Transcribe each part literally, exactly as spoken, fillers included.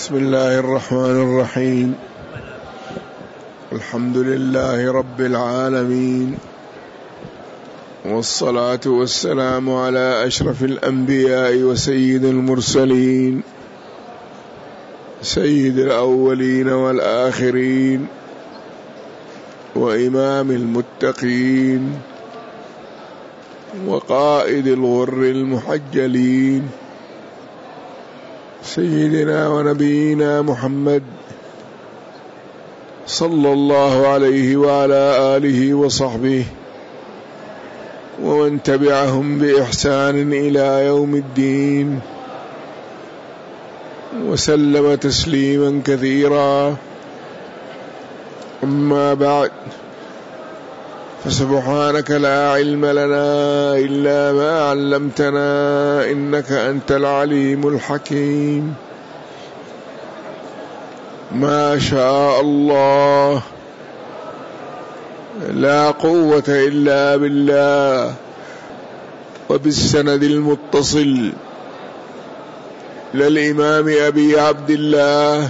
بسم الله الرحمن الرحيم. الحمد لله رب العالمين، والصلاة والسلام على أشرف الأنبياء وسيد المرسلين، سيد الأولين والآخرين، وإمام المتقين، وقائد الغر المحجلين، سيدنا ونبينا محمد صلى الله عليه وعلى آله وصحبه ومن تبعهم بإحسان إلى يوم الدين، وسلم تسليما كثيرا. أما بعد، فسبحانك لا علم لنا إلا ما علمتنا إنك أنت العليم الحكيم. ما شاء الله، لا قوة إلا بالله. وبالسند المتصل للإمام أبي عبد الله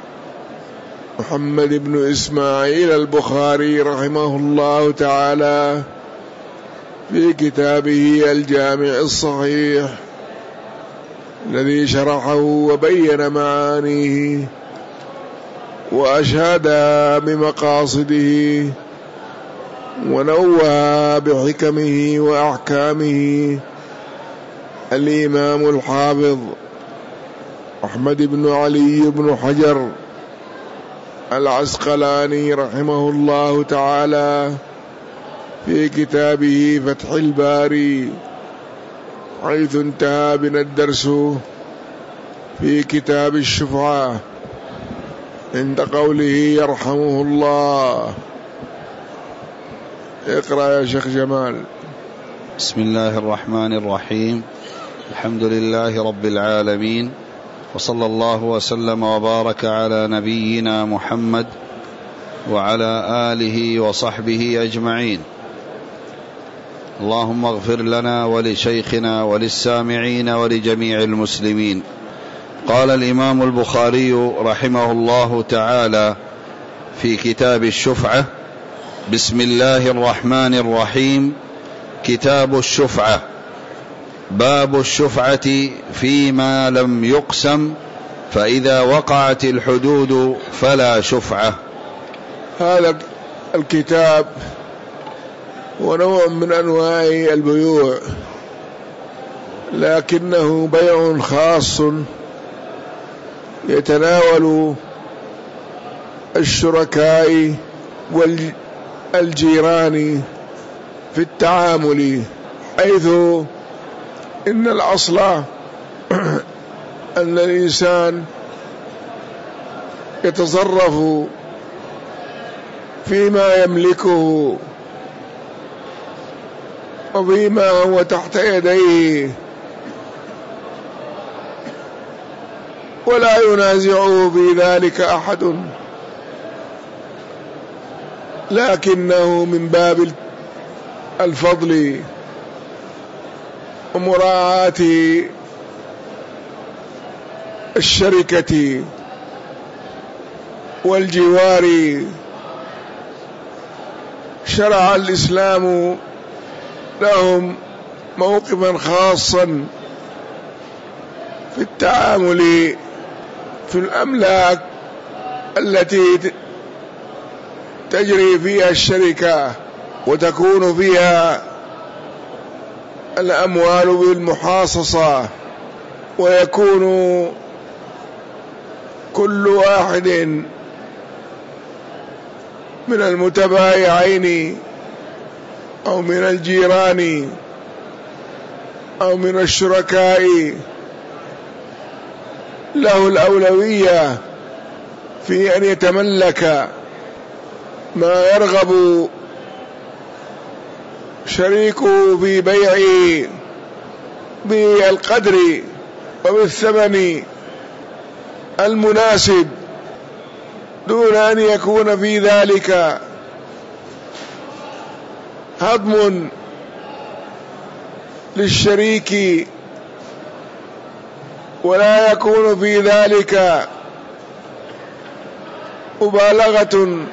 محمد بن إسماعيل البخاري رحمه الله تعالى في كتابه الجامع الصحيح الذي شرحه وبين معانيه وأشاد بمقاصده ونوه بحكمه وأحكامه الإمام الحافظ أحمد بن علي بن حجر العسقلاني رحمه الله تعالى في كتابه فتح الباري، حيث انتهى بنا الدرس في كتاب الشفعة عند قوله يرحمه الله. اقرأ يا شيخ جمال. بسم الله الرحمن الرحيم. الحمد لله رب العالمين، وصلى الله وسلم وبارك على نبينا محمد وعلى آله وصحبه أجمعين. اللهم اغفر لنا ولشيخنا وللسامعين ولجميع المسلمين. قال الإمام البخاري رحمه الله تعالى في كتاب الشفعة: بسم الله الرحمن الرحيم. كتاب الشفعة. باب الشفعة فيما لم يقسم، فإذا وقعت الحدود فلا شفعة. هذا الكتاب هو نوع من أنواع البيوع، لكنه بيع خاص يتناول الشركاء والجيران في التعامل، حيث إن الأصل أن الإنسان يتصرف فيما يملكه وفيما هو تحت يديه، ولا ينازعه في ذلك أحد، لكنه من باب الفضل ومراعاة الشركة والجوار شرع الإسلام لهم موقفا خاصا في التعامل في الأملاك التي تجري فيها الشركة وتكون فيها الأموال بالمحاصصة، ويكون كل واحد من المتبايعين أو من الجيران أو من الشركاء له الأولوية في أن يتملك ما يرغب شريكه في بيعه بالقدر وبالثمن المناسب، دون أن يكون في ذلك هضم للشريك، ولا يكون في ذلك مبالغة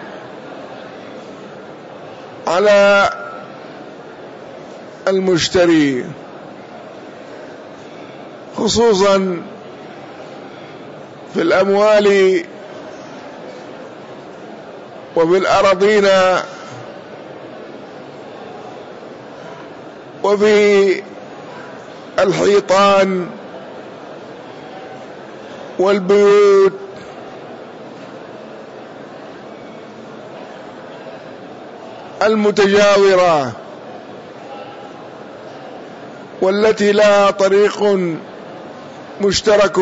على المشتري، خصوصا في الأموال وفي الأراضين وفي الحيطان والبيوت المتجاورة والتي لها طريق مشترك،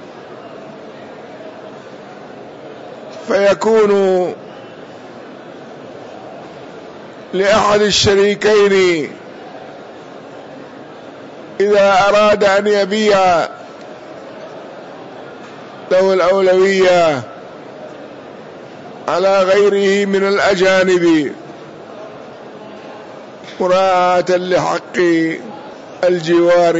فيكون لأحد الشريكين إذا أراد أن يبيع له الأولوية على غيره من الأجانب مراعاة لحق الجوار.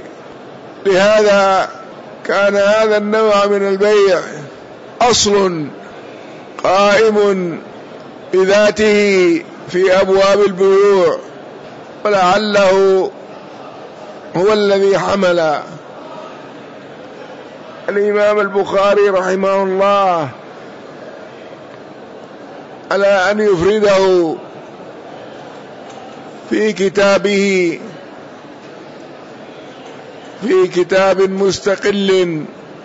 لهذا كان هذا النوع من البيع أصل قائم بذاته في أبواب البيوع، ولعله هو الذي حمل الإمام البخاري رحمه الله على أن يفرده في كتابه في كتاب مستقل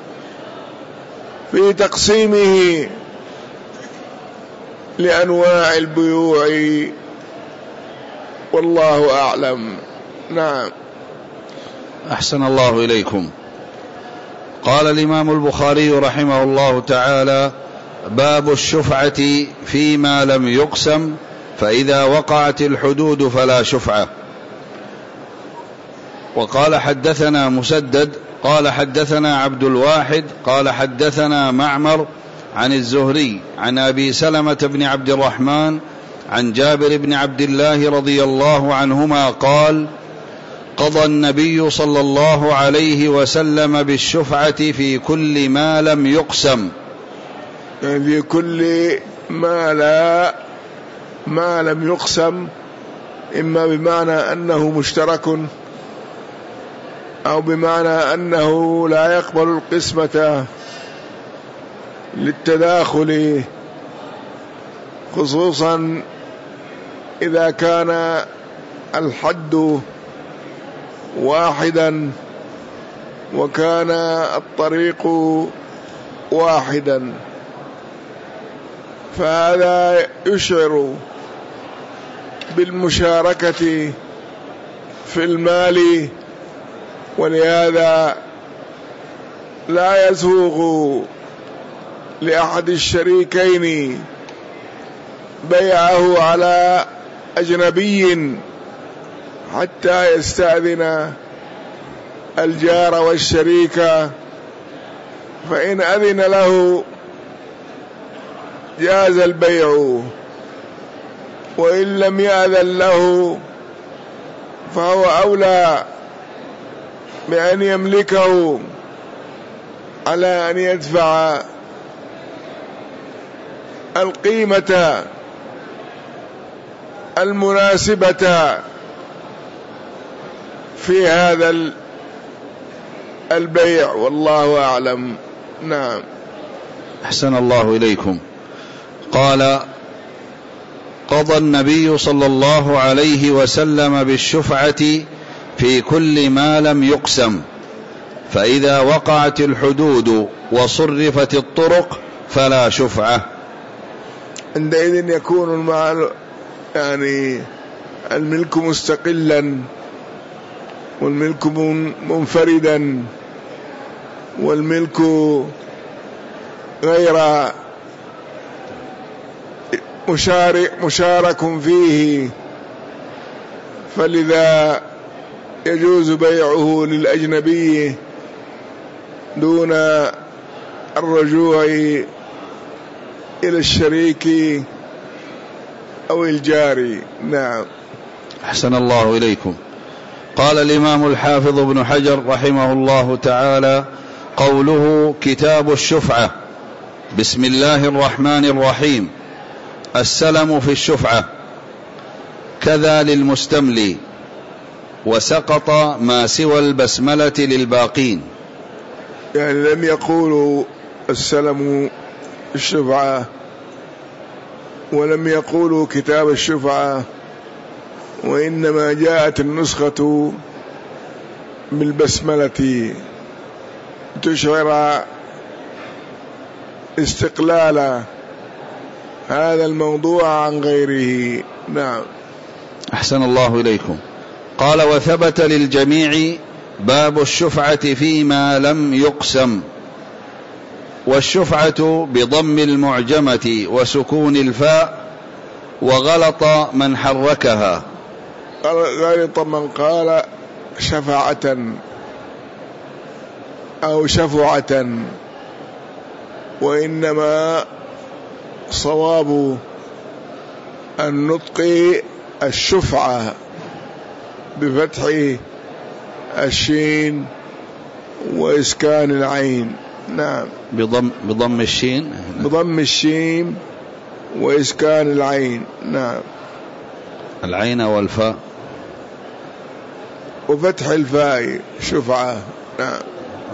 في تقسيمه لأنواع البيوع، والله أعلم. نعم. أحسن الله إليكم. قال الإمام البخاري رحمه الله تعالى: باب الشفعة فيما لم يقسم، فإذا وقعت الحدود فلا شفعة. وقال حدثنا مسدد قال حدثنا عبد الواحد قال حدثنا معمر عن الزهري عن أبي سلمة بن عبد الرحمن عن جابر بن عبد الله رضي الله عنهما قال: قضى النبي صلى الله عليه وسلم بالشفعة في كل ما لم يقسم، يعني في كل ما لا ما لم يقسم، إما بمعنى أنه مشترك أو بمعنى أنه لا يقبل القسمة للتداخل، خصوصا إذا كان الحد واحدا وكان الطريق واحدا، فهذا يشعر بالمشاركة في المال، ولهذا لا يسوغ لأحد الشريكين بيعه على أجنبي حتى يستأذن الجار والشريك، فإن أذن له جاز البيع، وإن لم يأذن له فهو أولى بأن يملكه على أن يدفع القيمة المناسبة في هذا البيع، والله أعلم. نعم. أحسن الله إليكم. قال: قضى النبي صلى الله عليه وسلم بالشفعة في كل ما لم يقسم، فإذا وقعت الحدود وصرفت الطرق فلا شفعة. عندئذ يكون المال يعني الملك مستقلا والملك منفردا والملك غير مشارك, مشارك فيه، فلذا يجوز بيعه للأجنبي دون الرجوع إلى الشريك أو الجاري. نعم. أحسن الله إليكم. قال الإمام الحافظ ابن حجر رحمه الله تعالى: قوله كتاب الشفعة بسم الله الرحمن الرحيم. السلم في الشفعة كذا للمستملي، وسقط ما سوى البسملة للباقين. يعني لم يقولوا السلم الشفعة، ولم يقولوا كتاب الشفعة، وإنما جاءت النسخة بالبسملة تشعر استقلال هذا الموضوع عن غيره. نعم. أحسن الله إليكم. قال: وثبت للجميع باب الشفعة فيما لم يقسم، والشفعة بضم المعجمة وسكون الفاء، وغلط من حركها. غلط من قال شفعة أو شفعة، وإنما صواب النطق الشفعة بفتح الشين وإسكان العين. نعم. بضم بضم الشين بضم الشين وإسكان العين. نعم. العين والفاء وفتح الفاء شفعة. نعم.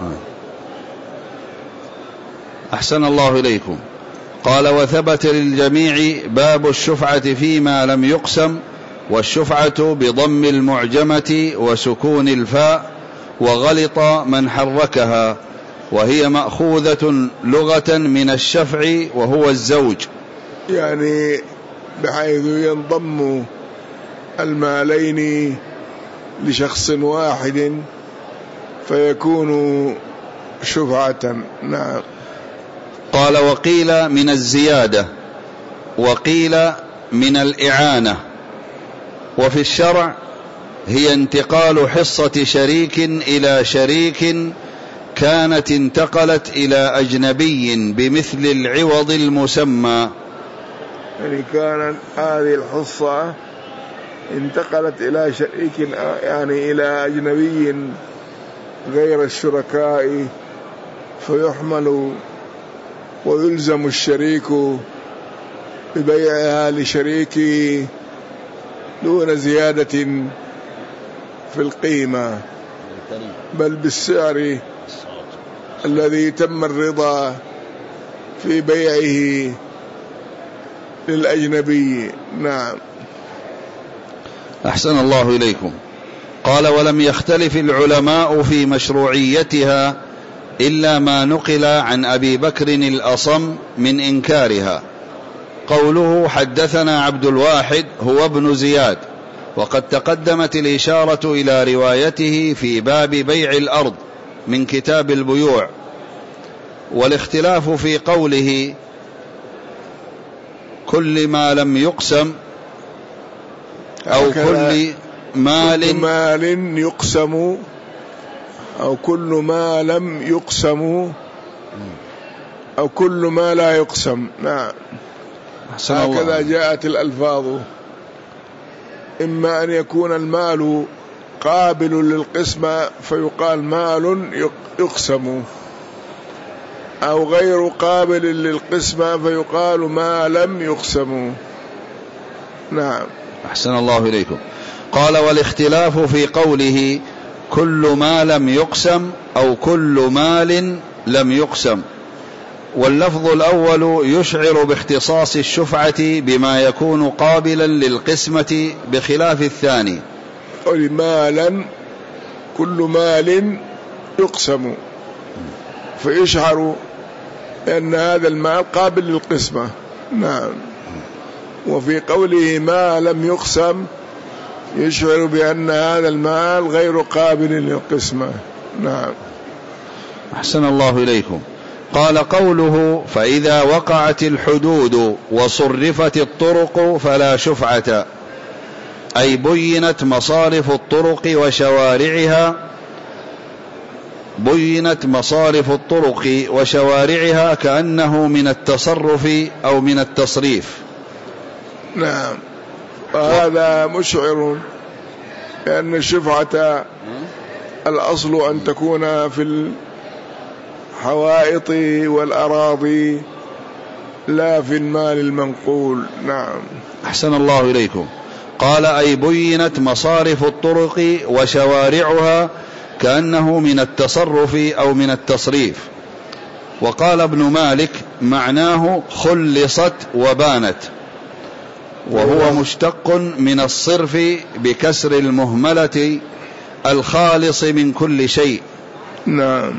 أحسن الله إليكم. قال: وثبت للجميع باب الشفعة فيما لم يقسم، والشفعة بضم المعجمة وسكون الفاء، وغلط من حركها، وهي مأخوذة لغة من الشفع وهو الزوج، يعني بحيث ينضم المالين لشخص واحد فيكون شفعة. نعم. قال: وقيل من الزيادة، وقيل من الإعانة. وفي الشرع هي انتقال حصة شريك إلى شريك كانت انتقلت إلى أجنبي بمثل العوض المسمى. يعني كانت هذه الحصة انتقلت إلى شريك، يعني إلى أجنبي غير الشركاء، فيحمل ويلزم الشريك ببيعها لشريكه دون زيادة في القيمة، بل بالسعر الذي تم الرضا في بيعه للأجنبي. نعم. أحسن الله إليكم. قال: ولم يختلف العلماء في مشروعيتها إلا ما نقل عن أبي بكر الأصم من إنكارها. قوله: حدثنا عبد الواحد هو ابن زياد، وقد تقدمت الإشارة إلى روايته في باب بيع الأرض من كتاب البيوع. والاختلاف في قوله كل ما لم يقسم أو كل مال, كل مال يقسم أو كل ما لم يقسم أو كل ما لا يقسم. نعم. هكذا جاءت الألفاظ، إما أن يكون المال قابل للقسمة فيقال مال يقسم، أو غير قابل للقسمة فيقال ما لم يقسم. نعم. أحسن الله إليكم. قال: والاختلاف في قوله كل ما لم يقسم أو كل مال لم يقسم، واللفظ الأول يشعر باختصاص الشفعة بما يكون قابلا للقسمة بخلاف الثاني. قل مالا، كل مال يقسم، فيشعر أن هذا المال قابل للقسمة. نعم. وفي قوله ما لم يقسم يشعر بأن هذا المال غير قابل للقسمة. نعم. أحسن الله إليكم. قال: قوله فإذا وقعت الحدود وصرفت الطرق فلا شفعة، أي بينت مصارف الطرق وشوارعها بينت مصارف الطرق وشوارعها كأنه من التصرف أو من التصريف. نعم. وهذا مشعر لأن الشفعة الأصل أن تكون في الحوائط والأراضي لا في المال المنقول. نعم. أحسن الله إليكم. قال أي بينت مصارف الطرق وشوارعها كأنه من التصرف أو من التصريف. وقال ابن مالك معناه خلصت وبانت، وهو مشتق من الصرف بكسر المهملة الخالص من كل شيء. نعم.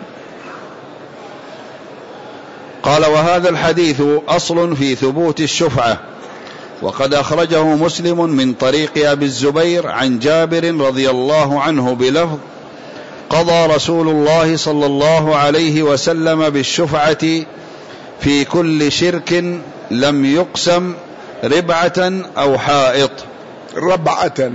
قال وهذا الحديث أصل في ثبوت الشفعة، وقد أخرجه مسلم من طريق أبي الزبير عن جابر رضي الله عنه بلفظ قضى رسول الله صلى الله عليه وسلم بالشفعة في كل شرك لم يقسم ربعة أو حائط. ربعة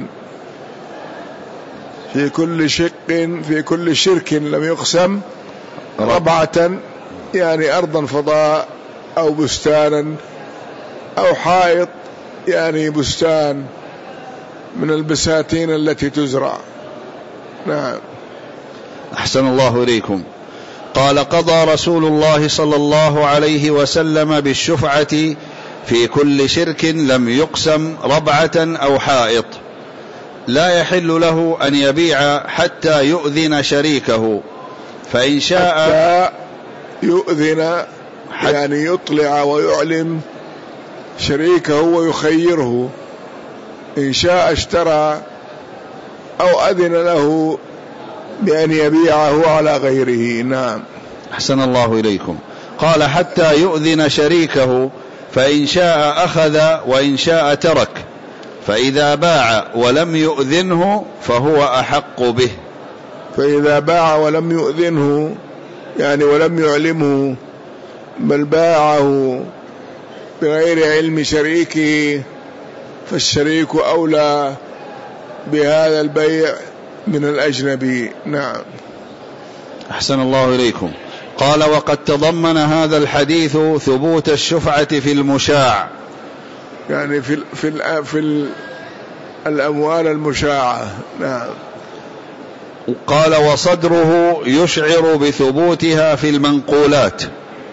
في كل شق في كل شرك لم يقسم ربعة، يعني أرضا فضاء أو بستانا أو حائط، يعني بستان من البساتين التي تزرع. نعم. أحسن الله إليكم. قال قضى رسول الله صلى الله عليه وسلم بالشفعة في كل شرك لم يقسم ربعة أو حائط، لا يحل له أن يبيع حتى يؤذن شريكه، فإن شاء حتى يؤذن يعني يطلع ويعلم شريكه ويخيره، إن شاء اشترى أو أذن له بأن يبيعه على غيره. نعم. أحسن الله إليكم. قال حتى يؤذن شريكه، فإن شاء أخذ وإن شاء ترك، فإذا باع ولم يؤذنه فهو أحق به. فإذا باع ولم يؤذنه يعني ولم يعلمه بل باعه بغير علم شريكه، فالشريك أولى بهذا البيع من الأجنبي. نعم. أحسن الله إليكم. قال وقد تضمن هذا الحديث ثبوت الشفعة في المشاع، يعني في في في الأموال المشاعة. نعم. قال وصدره يشعر بثبوتها في المنقولات،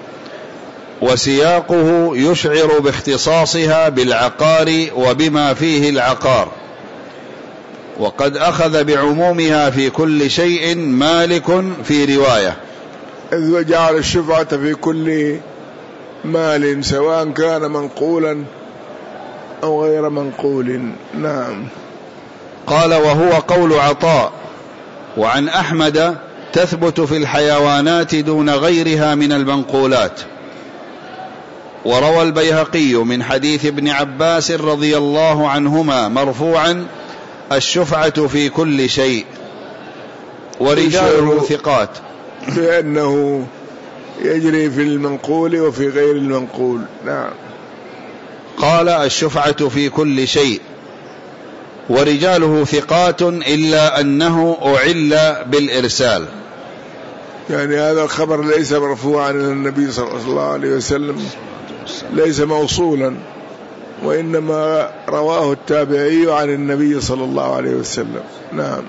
وسياقه يشعر باختصاصها بالعقار وبما فيه العقار، وقد أخذ بعمومها في كل شيء مالك في رواية، إذ وجعل الشفعة في كل مال سواء كان منقولا أو غير منقول. نعم. قال وهو قول عطاء. وعن أحمد تثبت في الحيوانات دون غيرها من المنقولات. وروى البيهقي من حديث ابن عباس رضي الله عنهما مرفوعا الشفعة في كل شيء، ورجاله ثقات، بأنه يجري في المنقول وفي غير المنقول. نعم. قال الشفعة في كل شيء ورجاله ثقات إلا أنه أعل بالإرسال، يعني هذا الخبر ليس مرفوعا إلى النبي صلى الله عليه وسلم، ليس موصولا، وإنما رواه التابعي عن النبي صلى الله عليه وسلم. نعم.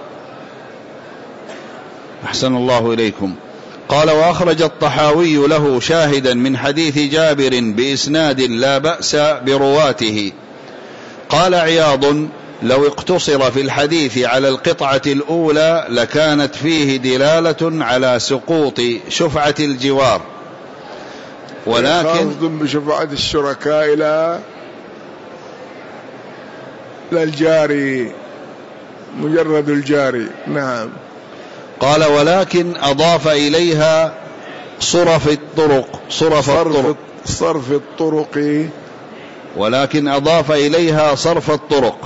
أحسن الله إليكم. قال وأخرج الطحاوي له شاهدا من حديث جابر بإسناد لا بأس برواته. قال عياض لو اقتصر في الحديث على القطعة الأولى لكانت فيه دلالة على سقوط شفعة الجوار، ولكن بشفعة الشركاء إلى الجاري، مجرد الجاري. نعم. قال ولكن أضاف إليها صرف الطرق صرف الطرق صرف الطرق ولكن أضاف إليها صرف الطرق،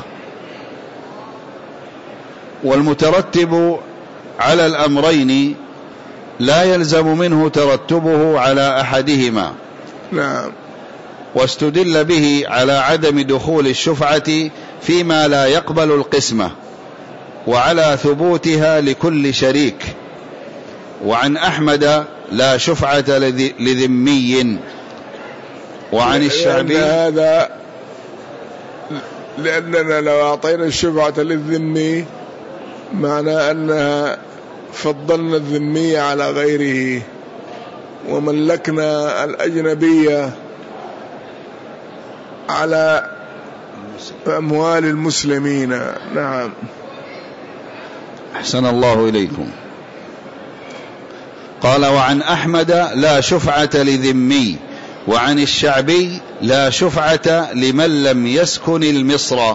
والمترتب على الأمرين لا يلزم منه ترتبه على أحدهما. نعم. واستدل به على عدم دخول الشفعة فيما لا يقبل القسمة، وعلى ثبوتها لكل شريك. وعن أحمد لا شفعة لذمي. وعن الشعبي هذا لأننا لو أعطينا الشفعة للذمي معنى أنها فضلنا الذمي على غيره، وملكنا الأجنبية على أموال المسلمين. نعم. أحسن الله إليكم. قال وعن أحمد لا شفعة لذمي، وعن الشعبي لا شفعة لمن لم يسكن المصر.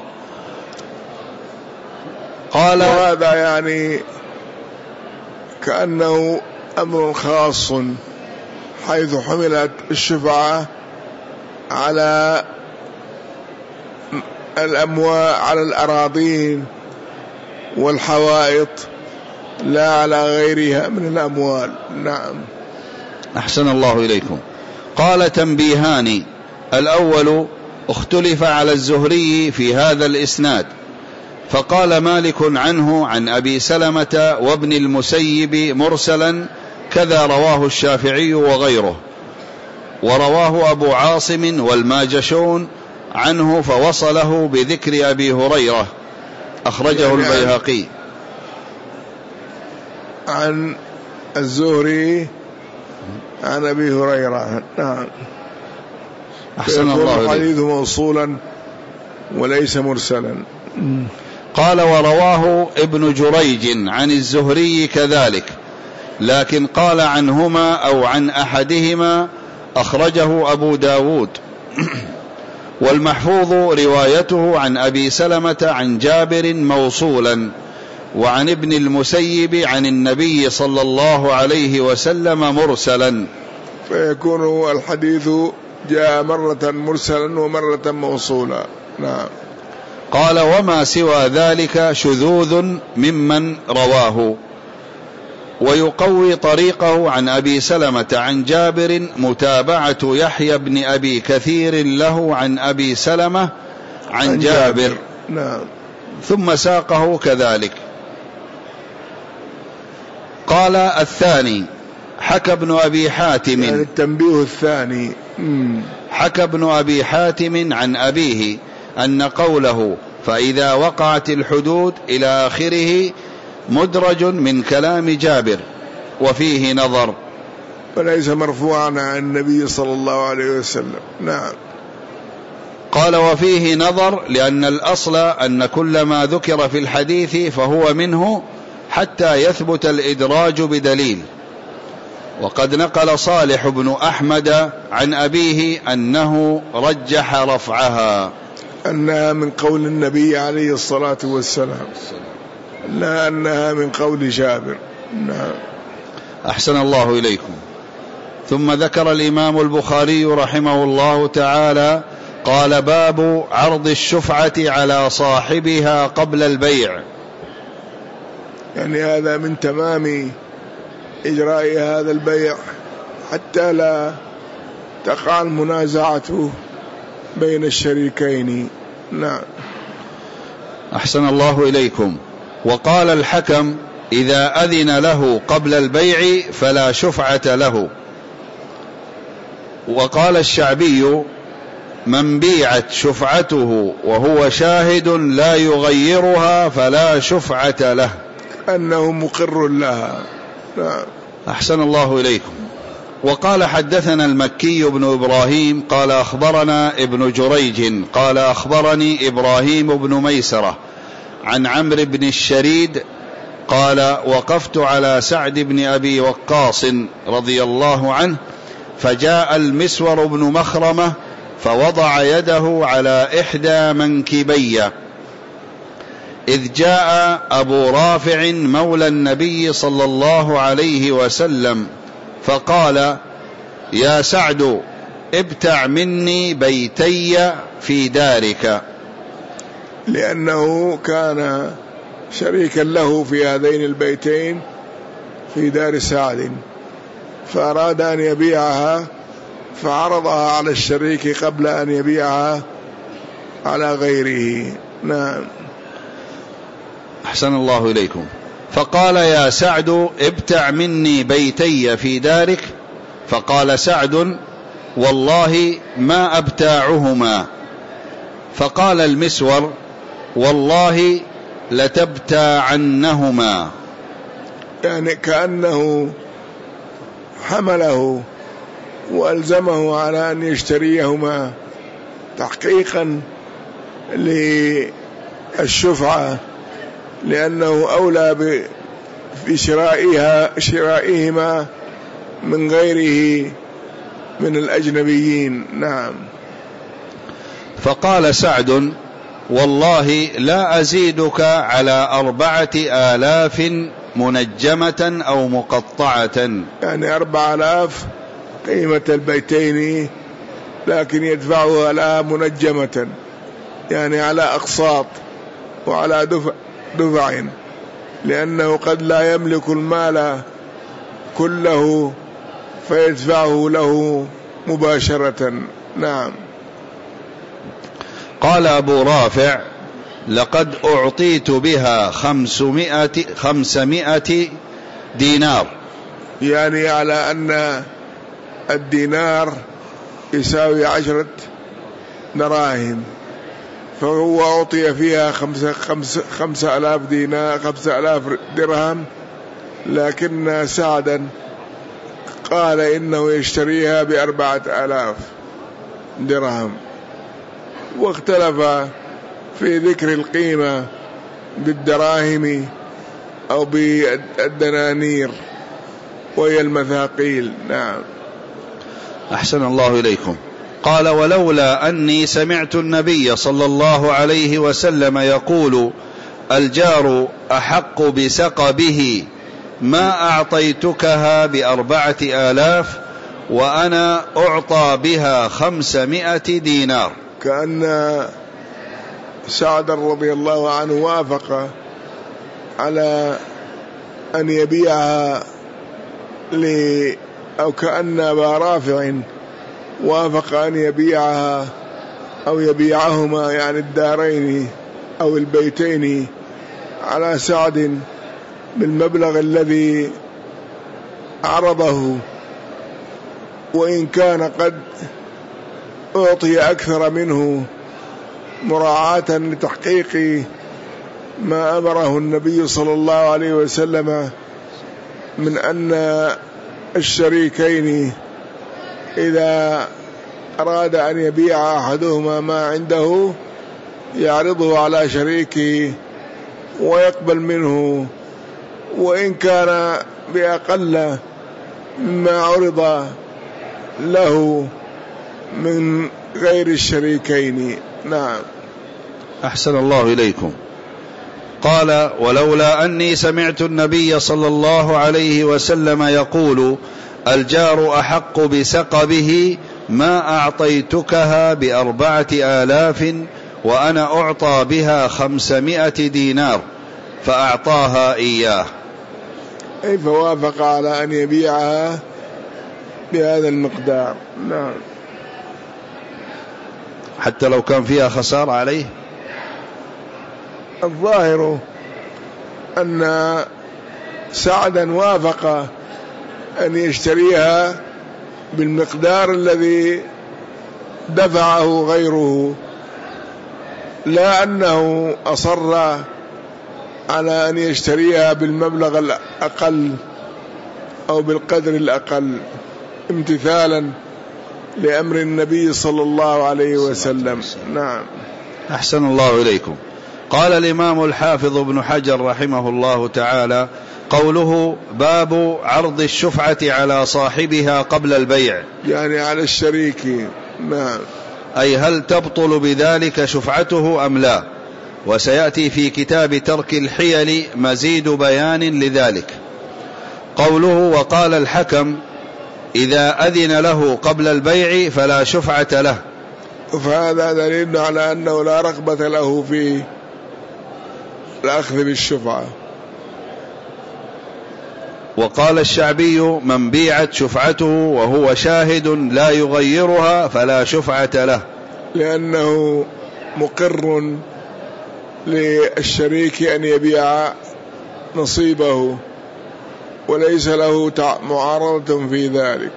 قال وهذا يعني كأنه أمر خاص، حيث حملت الشفعة على الأموال، على الأراضين والحوائط، لا على غيرها من الأموال. نعم. أحسن الله إليكم. قال تنبيهان: الأول اختلف على الزهري في هذا الإسناد، فقال مالك عنه عن أبي سلمة وابن المسيب مرسلا كذا رواه الشافعي وغيره، ورواه أبو عاصم والماجشون عنه فوصله بذكر أبي هريرة، أخرجه يعني البيهقي. عن الزهري عن أبي هريرة. نعم. أحسن الله إليك. الحديث موصولا وليس مرسلا. قال ورواه ابن جريج عن الزهري كذلك، لكن قال عنهما أو عن أحدهما أخرجه أبو داود. والمحفوظ روايته عن أبي سلمة عن جابر موصولا، وعن ابن المسيب عن النبي صلى الله عليه وسلم مرسلا، فيكون الحديث جاء مرة مرسلا ومرة موصولا. نعم. قال وما سوى ذلك شذوذ ممن رواه. ويقوي طريقه عن أبي سلمة عن جابر متابعة يحيى بن أبي كثير له عن أبي سلمة عن, عن جابر, جابر. نعم. ثم ساقه كذلك. قال الثاني حكى ابن أبي حاتم، يعني التنبيه الثاني، مم. حكى ابن أبي حاتم عن أبيه أن قوله فإذا وقعت الحدود إلى آخره مدرج من كلام جابر وفيه نظر، وليس مرفوعا عن النبي صلى الله عليه وسلم. نعم. قال وفيه نظر لأن الأصل أن كل ما ذكر في الحديث فهو منه حتى يثبت الإدراج بدليل. وقد نقل صالح بن أحمد عن أبيه أنه رجح رفعها، أنها من قول النبي عليه الصلاة والسلام، لا أنها من قول جابر. نعم. أحسن الله إليكم. ثم ذكر الإمام البخاري رحمه الله تعالى قال باب عرض الشفعة على صاحبها قبل البيع. يعني هذا من تمام إجراء هذا البيع حتى لا تقع المنازعة بين الشريكين. نعم. أحسن الله إليكم. وقال الحكم إذا أذن له قبل البيع فلا شفعة له. وقال الشعبي من بيعت شفعته وهو شاهد لا يغيرها فلا شفعة له، أنه مقر لها. نعم. أحسن الله إليكم. وقال حدثنا المكي بن إبراهيم قال أخبرنا ابن جريج قال أخبرني إبراهيم بن ميسرة عن عمرو بن الشريد قال وقفت على سعد بن أبي وقاص رضي الله عنه فجاء المسور بن مخرمة فوضع يده على إحدى منكبي، إذ جاء أبو رافع مولى النبي صلى الله عليه وسلم فقال يا سعد ابتع مني بيتي في دارك، لأنه كان شريكا له في هذين البيتين في دار سعد، فأراد أن يبيعها فعرضها على الشريك قبل أن يبيعها على غيره. نعم. أحسن الله إليكم. فقال يا سعد ابتع مني بيتي في دارك، فقال سعد والله ما أبتاعهما، فقال المسور والله لتبتاعنهما، يعني كأنه حمله وألزمه على أن يشتريهما تحقيقا للشفعة، لأنه أولى بشرائها شرائهما من غيره من الأجنبيين. نعم. فقال سعد: والله لا أزيدك على أربعة آلاف منجمة أو مقطعة، يعني أربع آلاف قيمة البيتين، لكن يدفعها لها منجمة، يعني على أقساط وعلى دفع, دفع لأنه قد لا يملك المال كله فيدفعه له مباشرة. نعم. قال أبو رافع: لقد أعطيت بها خمسمائة, خمسمائة دينار، يعني على أن الدينار يساوي عشرة دراهم، فهو أعطي فيها خمسة, خمسة, خمسة ألاف دينار خمسة ألاف درهم، لكن سعدا قال إنه يشتريها بأربعة ألاف درهم. واختلف في ذكر القيمة بالدراهم أو بالدنانير وهي المثاقيل. نعم. أحسن الله إليكم. قال: ولولا أني سمعت النبي صلى الله عليه وسلم يقول: الجار أحق بسقبه ما أعطيتكها بأربعة آلاف وأنا أعطى بها خمسمائة دينار. كأن سعد رضي الله عنه وافق على أن يبيعها ل أو كأن أبا رافع وافق أن يبيعها أو يبيعهما، يعني الدارين أو البيتين، على سعد بالمبلغ الذي عرضه، وإن كان قد أعطي أكثر منه مراعاة لتحقيق ما أمره النبي صلى الله عليه وسلم من أن الشريكين إذا أراد أن يبيع أحدهما ما عنده يعرضه على شريكه ويقبل منه، وإن كان بأقل مما عرض له من غير الشريكين. نعم. أحسن الله إليكم. قال: ولولا أني سمعت النبي صلى الله عليه وسلم يقول: الجار أحق بسقبه ما أعطيتكها بأربعة آلاف وأنا أعطى بها خمسمائة دينار، فأعطاها إياه. أي فوافق على أن يبيعها بهذا المقدار. نعم. حتى لو كان فيها خسارة عليه. الظاهر أن سعدا وافق أن يشتريها بالمقدار الذي دفعه غيره، لا أنه أصر على أن يشتريها بالمبلغ الأقل أو بالقدر الأقل امتثالا لأمر النبي صلى الله عليه وسلم. نعم. أحسن الله إليكم. قال الإمام الحافظ ابن حجر رحمه الله تعالى: قوله: باب عرض الشفعة على صاحبها قبل البيع، يعني على الشريك. نعم. أي هل تبطل بذلك شفعته أم لا؟ وسيأتي في كتاب ترك الحيل مزيد بيان لذلك. قوله: وقال الحكم: إذا أذن له قبل البيع فلا شفعة له، فهذا دليل على أنه لا رغبة له في الأخذ بالشفعة. وقال الشعبي: من بيعت شفعته وهو شاهد لا يغيرها فلا شفعة له، لأنه مقر للشريك أن يبيع نصيبه وليس له معارضة في ذلك.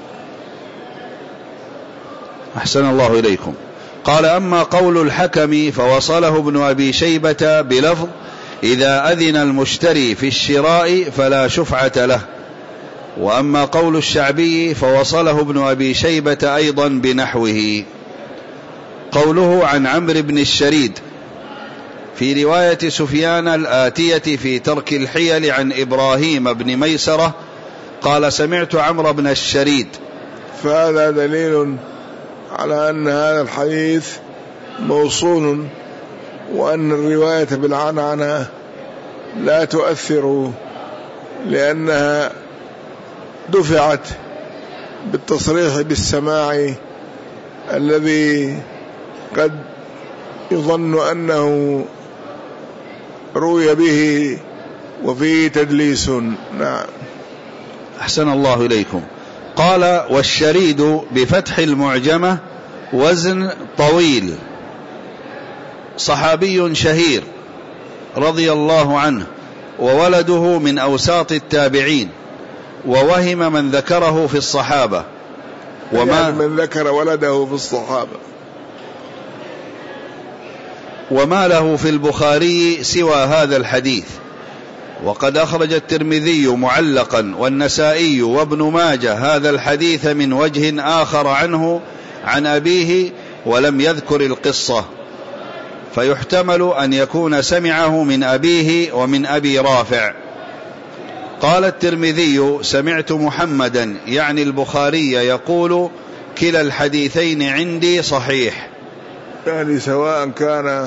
أحسن الله إليكم. قال: أما قول الحكم فوصله ابن أبي شيبة بلفظ: إذا أذن المشتري في الشراء فلا شفعة له. وأما قول الشعبي فوصله ابن أبي شيبة أيضا بنحوه. قوله عن عمرو بن الشريد في رواية سفيان الآتية في ترك الحيل عن إبراهيم بن ميسرة قال سمعت عمرو بن الشريد. فهذا دليل على أن هذا الحديث موصول، وأن الرواية بالعنعنة لا تؤثر، لأنها دفعت بالتصريح بالسماع الذي قد يظن أنه روي به وفيه تدليس. نعم. أحسن الله إليكم. قال والشريد بفتح المعجمة وزن طويل، صحابي شهير رضي الله عنه، وولده من أوساط التابعين، ووهم من ذكره في الصحابة. وما يعني من ذكر ولده في الصحابة. وما له في البخاري سوى هذا الحديث. وقد أخرج الترمذي معلقا والنسائي وابن ماجه هذا الحديث من وجه آخر عنه عن أبيه، ولم يذكر القصة، فيحتمل أن يكون سمعه من أبيه ومن أبي رافع. قال الترمذي سمعت محمدا يعني البخاري يقول كلا الحديثين عندي صحيح، يعني سواء كان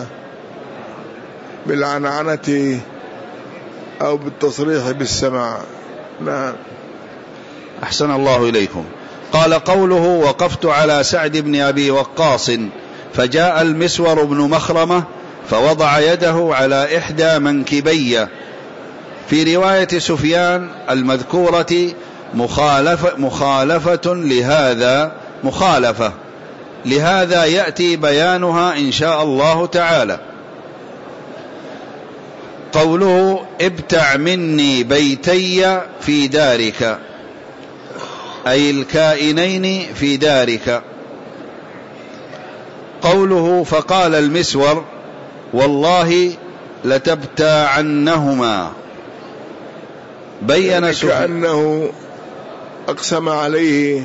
بالعنعنة أو بالتصريح بالسماع. نعم. أحسن الله إليكم. قال قوله وقفت على سعد بن أبي وقاص فجاء المسور بن مخرمة فوضع يده على إحدى منكبي. في رواية سفيان المذكورة مخالفة, مخالفة لهذا مخالفة لهذا يأتي بيانها إن شاء الله تعالى. قوله ابتع مني بيتي في دارك، أي الكائنين في دارك. قوله فقال المسور والله لتبتاعنهما، بين يعني سفيان كأنه أقسم عليه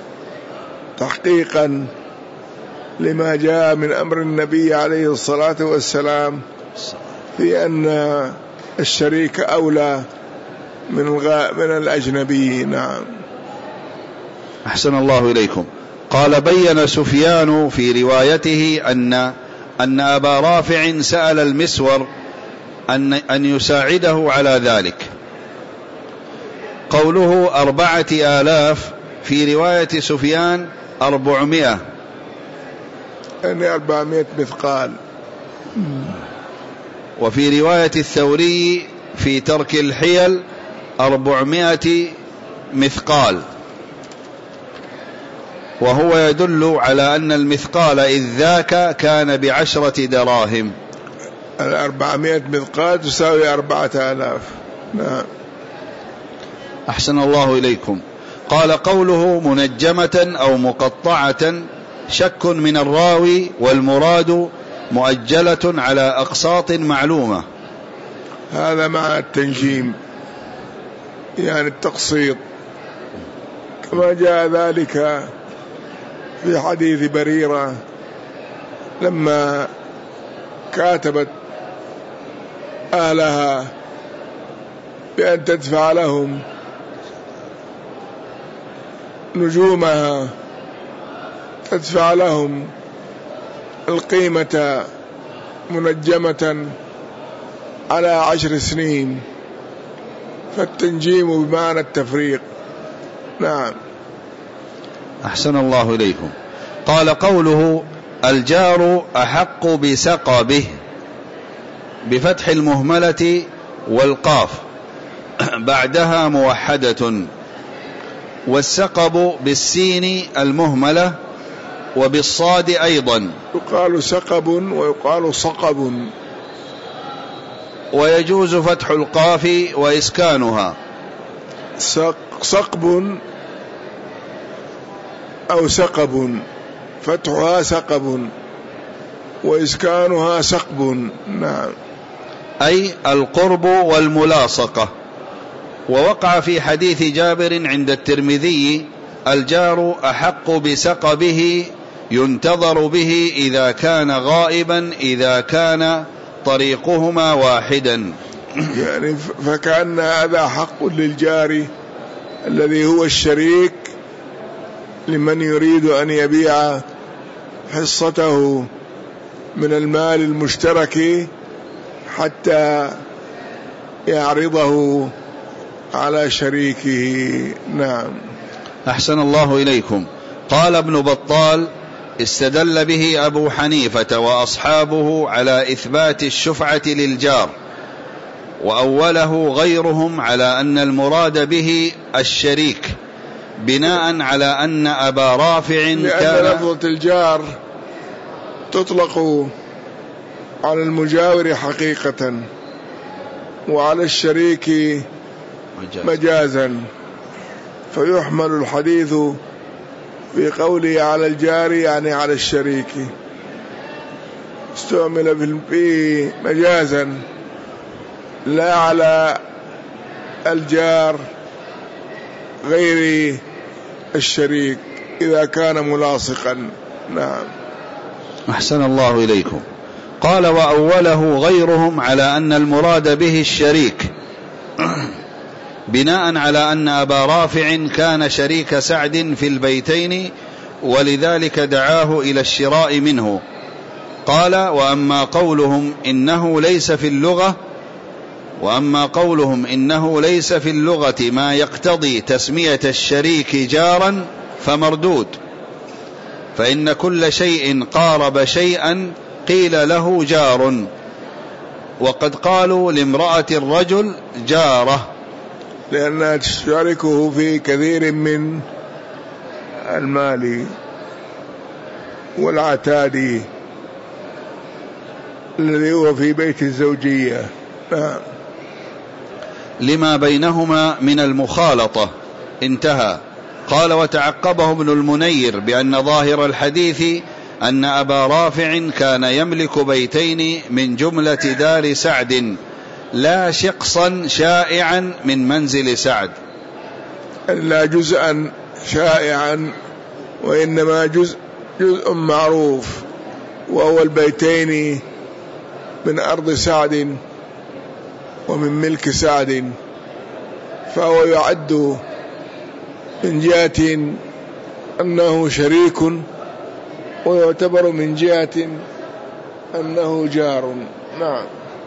تحقيقا لما جاء من أمر النبي عليه الصلاة والسلام في أن الشريك أولى من من الأجنبي. نعم. أحسن الله إليكم. قال بين سفيان في روايته أن أن أبا رافع سأل المسور أن أن يساعده على ذلك. قوله أربعة آلاف في رواية سفيان أربعمائة، يعني أربعمائة مثقال. وفي رواية الثوري في ترك الحيل أربعمائة مثقال، وهو يدل على أن المثقال إذ ذاك كان بعشرة دراهم. الأربعمائة مثقال تساوي أربعة آلاف. نعم. أحسن الله إليكم. قال قوله منجمة أو مقطعة شك من الراوي، والمراد مؤجلة على أقساط معلومة. هذا مع التنجيم، يعني التقسيط، كما جاء ذلك في حديث بريرة لما كاتبت أهلها بأن تدفع لهم نجومها، تدفع لهم القيمة منجمة على عشر سنين، فالتنجيم بمعنى التفريق. نعم. أحسن الله إليكم. قال قوله الجار أحق بسقبه بفتح المهملة والقاف بعدها موحدة، والسقب بالسين المهملة وبالصاد أيضا، يقال سقب ويقال صقب، ويجوز فتح القاف وإسكانها. سقب أو سقب، فتحها سقب وإسكانها سقب. نعم. أي القرب والملاصقة. ووقع في حديث جابر عند الترمذي الجار أحق بسقبه ينتظر به إذا كان غائبا إذا كان طريقهما واحدا. يعني فكأن هذا حق للجار الذي هو الشريك لمن يريد أن يبيع حصته من المال المشترك حتى يعرضه على شريكه. نعم. أحسن الله إليكم. قال ابن بطال: استدل به أبو حنيفة وأصحابه على إثبات الشفعة للجار، وأوله غيرهم على أن المراد به الشريك، بناء على أن أبا رافع لأن كان لفظة الجار تطلق على المجاور حقيقة وعلى الشريك مجازا، فيحمل الحديث في قوله على الجار يعني على الشريك، استعمل في مجازا لا على الجار غير الشريك إذا كان ملاصقا. نعم. أحسن الله إليكم. قال: وأوله غيرهم على أن المراد به الشريك، بناء على أن أبا رافع كان شريك سعد في البيتين ولذلك دعاه إلى الشراء منه. قال: وأما قولهم إنه ليس في اللغة وأما قولهم إنه ليس في اللغة ما يقتضي تسمية الشريك جارا فمردود، فإن كل شيء قارب شيئا قيل له جار، وقد قالوا لامرأة الرجل جارة، لأنها تشاركه في كثير من المال والعتاد الذي هو في بيت الزوجية. نعم. لما بينهما من المخالطة. انتهى. قال: وتعقبه ابن المنير بأن ظاهر الحديث أن أبا رافع كان يملك بيتين من جملة دار سعد، لا شقصا شائعا من منزل سعد، لا جزءا شائعا، وإنما جزء, جزء معروف، وهو البيتين من أرض سعد ومن ملك سعد، فهو يعد من جهة أنه شريك، ويعتبر من جهة أنه جار. نعم.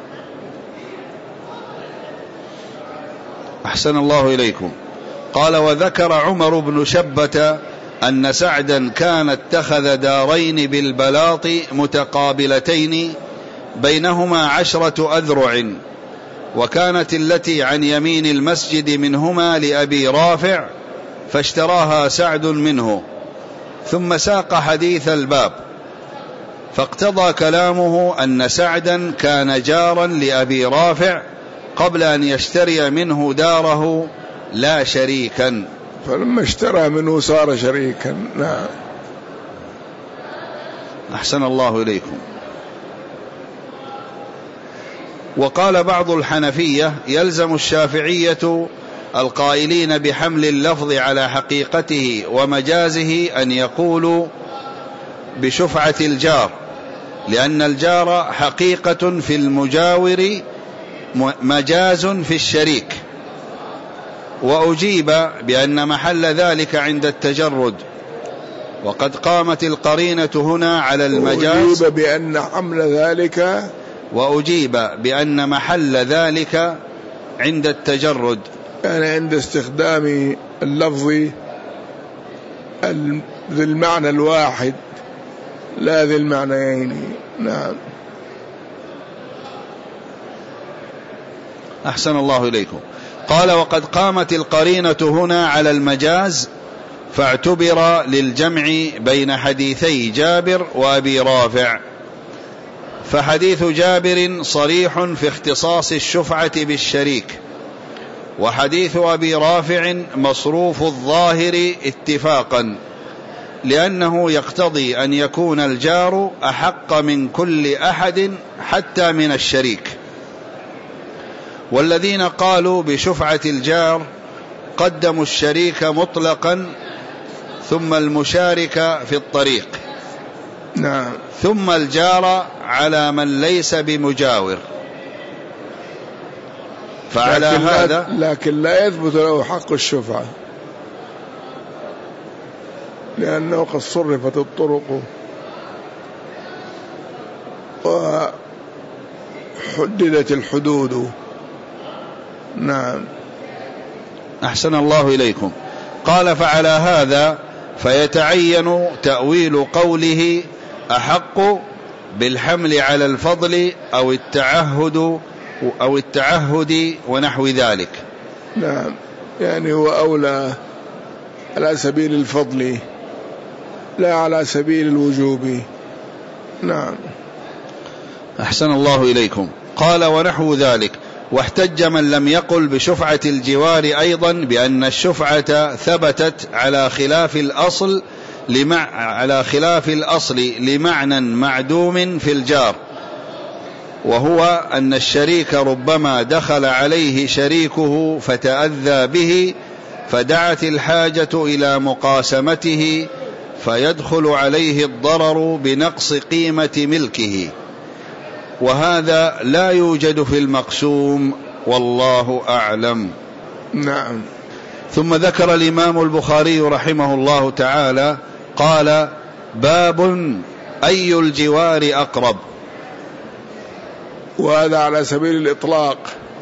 أحسن الله إليكم. قال: وذكر عمر بن شبة أن سعدا كان اتخذ دارين بالبلاط متقابلتين بينهما عشرة أذرع، وكانت التي عن يمين المسجد منهما لأبي رافع، فاشتراها سعد منه، ثم ساق حديث الباب، فاقتضى كلامه أن سعدا كان جارا لأبي رافع قبل أن يشتري منه داره لا شريكا، فلما اشترى منه صار شريكا. نعم. أحسن الله إليكم. وقال بعض الحنفية: يلزم الشافعية القائلين بحمل اللفظ على حقيقته ومجازه أن يقولوا بشفعة الجار، لأن الجار حقيقة في المجاور مجاز في الشريك. وأجيب بأن محل ذلك عند التجرد، وقد قامت القرينة هنا على المجاز. وأجيب بأن حمل ذلك وأجيب بأن محل ذلك عند التجرد، يعني عند استخدام اللفظ ذي المعنى الواحد لا ذي المعنيين. نعم. أحسن الله إليكم. قال: وقد قامت القرينة هنا على المجاز، فاعتبر للجمع بين حديثي جابر وأبي رافع، فحديث جابر صريح في اختصاص الشفعة بالشريك، وحديث أبي رافع مصروف الظاهر اتفاقا، لأنه يقتضي أن يكون الجار أحق من كل أحد حتى من الشريك. والذين قالوا بشفعة الجار قدموا الشريك مطلقا ثم المشارك في الطريق، نعم. ثم الجار على من ليس بمجاور، فعلى لكن هذا لا لكن لا يثبت له حق الشفعة، لأنه قد صرفت الطرق وحددت الحدود. نعم. أحسن الله إليكم. قال فعلى هذا فيتعين تأويل قوله أحق بالحمل على الفضل أو التعهد أو التعهد ونحو ذلك. نعم، يعني هو أولى على سبيل الفضل لا على سبيل الوجوب. نعم. أحسن الله إليكم. قال ونحو ذلك. واحتج من لم يقل بشفعة الجوار أيضا بأن الشفعة ثبتت على خلاف الأصل لمع على خلاف الأصل لمعنى معدوم في الجار، وهو أن الشريك ربما دخل عليه شريكه فتأذى به فدعت الحاجة إلى مقاسمته فيدخل عليه الضرر بنقص قيمة ملكه، وهذا لا يوجد في المقسوم والله أعلم. نعم. ثم ذكر الإمام البخاري رحمه الله تعالى قال باب أي الجوار أقرب، وهذا على سبيل الإطلاق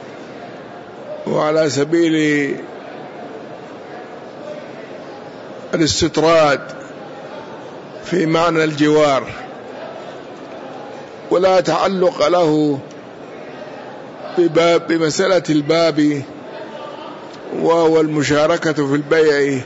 وعلى سبيل الاستطراد في معنى الجوار، ولا تعلق له بباب بمسألة الباب وهو المشاركة في البيع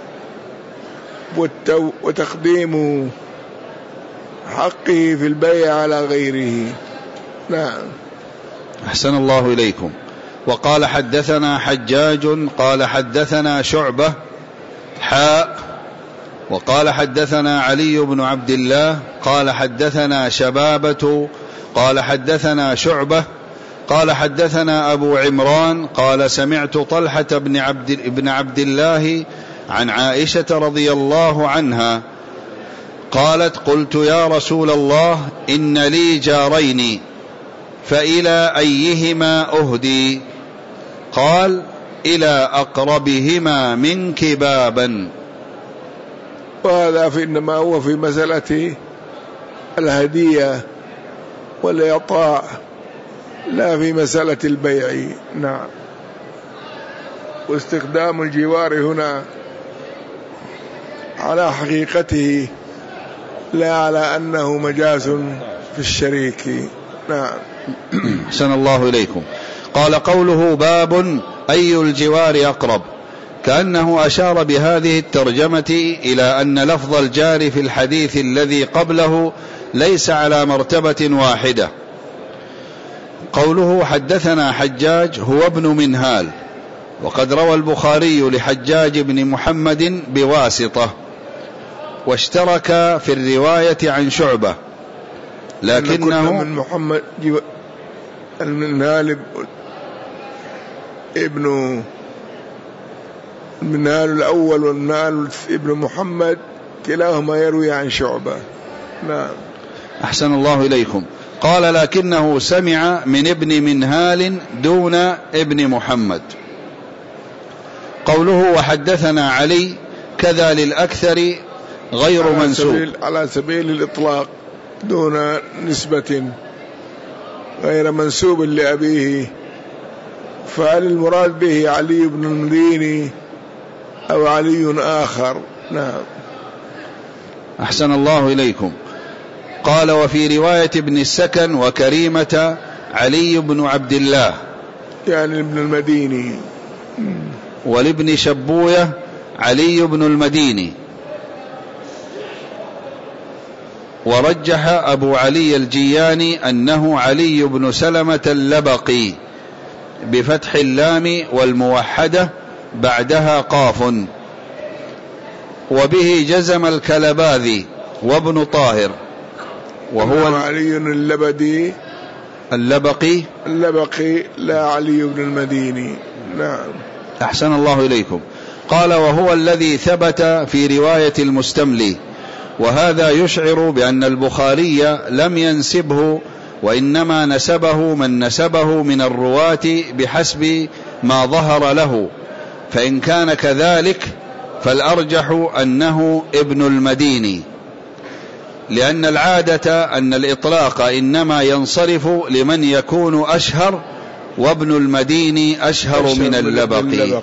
وتقديم حقه في البيع على غيره. نعم. أحسن الله إليكم. وقال حدثنا حجاج قال حدثنا شعبة حاء وقال حدثنا علي بن عبد الله قال حدثنا شبابة قال حدثنا شعبة قال حدثنا أبو عمران قال سمعت طلحة بن عبد, بن عبد الله عن عائشة رضي الله عنها قالت قلت يا رسول الله إن لي جارين فإلى أيهما أهدي؟ قال إلى أقربهما منك بابا. وهذا إنما هو في مسألة الهدية والإعطاء لا في مسألة البيع. نعم. واستخدام الجوار هنا على حقيقته لا على أنه مجاز في الشريك. نعم. أحسن الله إليكم. قال قوله باب أي الجوار أقرب كأنه أشار بهذه الترجمة إلى أن لفظ الجار في الحديث الذي قبله ليس على مرتبة واحدة. قوله حدثنا حجاج هو ابن منهال، وقد روى البخاري لحجاج بن محمد بواسطة، واشترك في الرواية عن شعبة، لكنه من محمد المنهال ابن المنهال الأول والمنهال ابن محمد كلاهما يروي عن شعبة. نعم. أحسن الله إليكم. قال لكنه سمع من ابن منهال دون ابن محمد. قوله وحدثنا علي كذا للأكثر غير على منسوب سبيل على سبيل الإطلاق دون نسبة غير منسوب لأبيه، فهل المراد به علي بن المديني أو علي آخر؟ نعم. أحسن الله إليكم. قال وفي رواية ابن السكن وكريمة علي بن عبد الله يعني ابن المديني، ولابن شبوية علي بن المديني. ورجح أبو علي الجياني أنه علي بن سلمة اللبقي بفتح اللام والموحدة بعدها قاف، وبه جزم الكلباذي وابن طاهر، وهو علي اللبدي اللبقي اللبقي لا علي بن المديني. نعم. أحسن الله إليكم. قال وهو الذي ثبت في رواية المستملي، وهذا يشعر بأن البخاري لم ينسبه، وإنما نسبه من نسبه من الرواة بحسب ما ظهر له، فإن كان كذلك فالأرجح أنه ابن المديني، لأن العادة أن الإطلاق إنما ينصرف لمن يكون أشهر، وابن المديني أشهر, أشهر من اللبقي.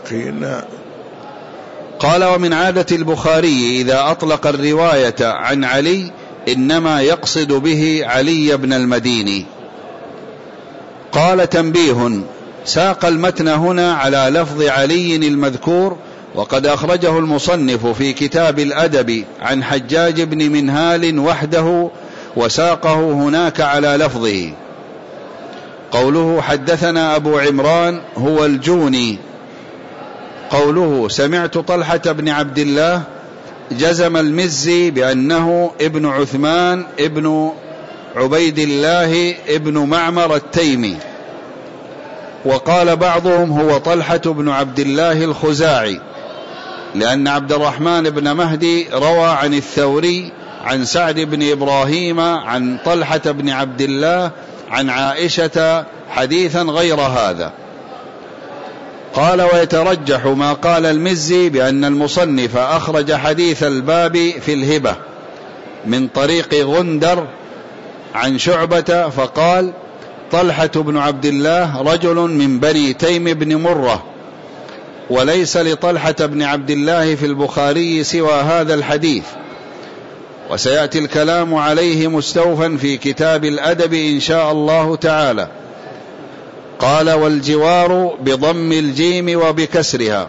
قال: ومن عادة البخاري إذا أطلق الرواية عن علي إنما يقصد به علي بن المديني. قال: تنبيه: ساق المتن هنا على لفظ علي المذكور، وقد أخرجه المصنف في كتاب الأدب عن حجاج بن منهال وحده، وساقه هناك على لفظه. قوله: حدثنا أبو عمران هو الجوني. قوله: سمعت طلحة بن عبد الله، جزم المزي بأنه ابن عثمان ابن عبيد الله ابن معمر التيمي، وقال بعضهم هو طلحة بن عبد الله الخزاعي، لأن عبد الرحمن بن مهدي روى عن الثوري عن سعد بن إبراهيم عن طلحة بن عبد الله عن عائشة حديثا غير هذا. قال: ويترجح ما قال المزي بأن المصنف أخرج حديث الباب في الهبة من طريق غندر عن شعبة، فقال: طلحة بن عبد الله رجل من بني تيم بن مرة، وليس لطلحة بن عبد الله في البخاري سوى هذا الحديث، وسيأتي الكلام عليه مستوفا في كتاب الأدب إن شاء الله تعالى. قال: والجوار بضم الجيم وبكسرها.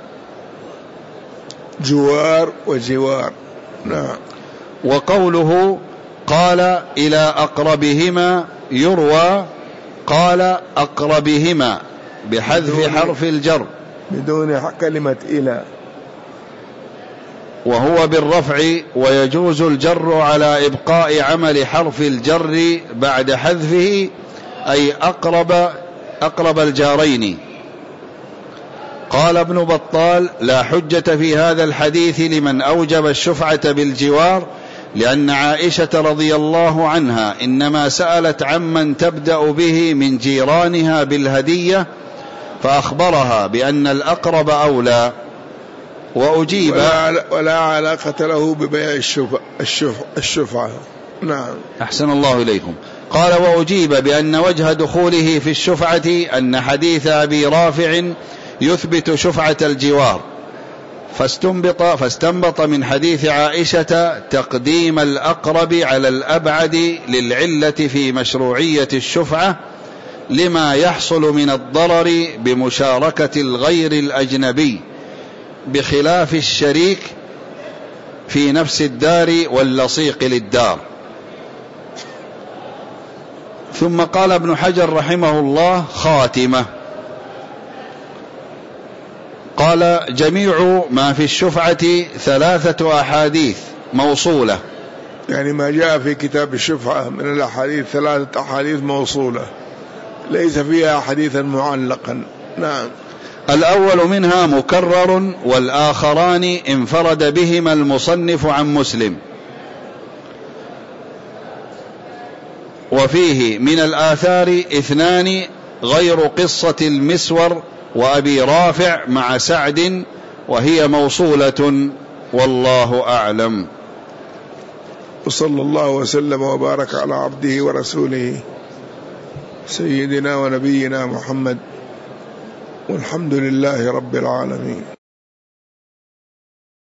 جوار وجوار، نعم. وقوله: قال إلى أقربهما يروى قال أقربهما بحذف حرف الجر بدون كلمة إلى، وهو بالرفع، ويجوز الجر على إبقاء عمل حرف الجر بعد حذفه، أي أقرب أقرب الجارين. قال ابن بطال: لا حجة في هذا الحديث لمن أوجب الشفعة بالجوار، لأن عائشة رضي الله عنها إنما سألت عمن تبدأ به من جيرانها بالهدية، فأخبرها بأن الأقرب أولى. وأجيب ولا, ولا علاقة له ببيع الشفعة, الشفعة, الشفعة. نعم. أحسن الله إليكم. قال: وأجيب بأن وجه دخوله في الشفعة أن حديث أبي رافع يثبت شفعة الجوار، فاستنبط, فاستنبط من حديث عائشة تقديم الأقرب على الأبعد للعلة في مشروعية الشفعة، لما يحصل من الضرر بمشاركة الغير الأجنبي، بخلاف الشريك في نفس الدار واللصيق للدار. ثم قال ابن حجر رحمه الله: خاتمة. قال: جميع ما في الشفعة ثلاثة أحاديث موصولة، يعني ما جاء في كتاب الشفعة من الأحاديث ثلاثة أحاديث موصولة، ليس فيها حديثا معلقا. نعم. الأول منها مكرر، والآخران انفرد بهما المصنف عن مسلم. وفيه من الآثار اثنان غير قصة المسور وأبي رافع مع سعد، وهي موصولة، والله أعلم. وصلى الله وسلم وبارك على عبده ورسوله سيدنا ونبينا محمد، والحمد لله رب العالمين.